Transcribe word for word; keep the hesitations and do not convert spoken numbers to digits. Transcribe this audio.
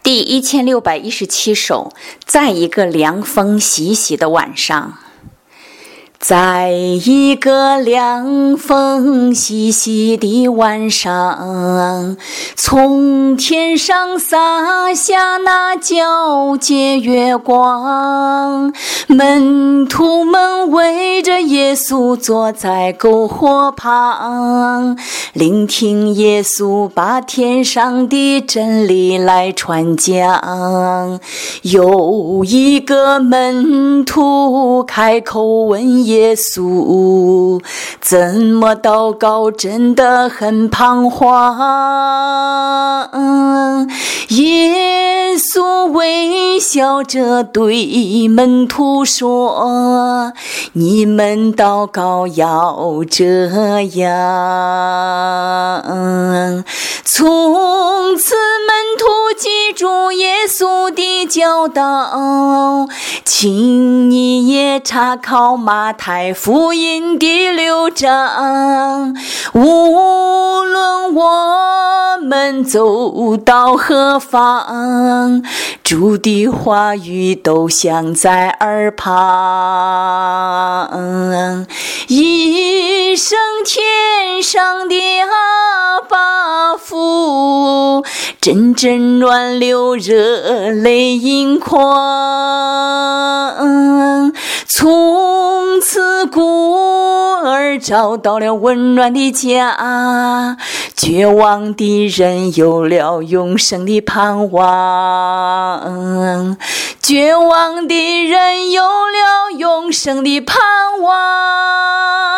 第一千六百一十七首，在一个凉风习习的晚上。在一个凉风习习的晚上，从天上洒下那皎洁月光，门徒们围着耶稣坐在篝火旁，聆听耶稣把天上的真理来传讲。有一个门徒开口问耶稣，怎么祷告真的很彷徨。耶稣微笑着对门徒说，你们祷告要这样。从此门徒记住耶稣的教导，请你也查考马太福音第六章。无论我们走到何方，主的话语都响在耳旁。一声天上的阿爸父，阵阵暖流，热泪盈眶。从此孤儿找到了温暖的家，绝望的人有了永生的盼望，绝望的人有了永生的盼望。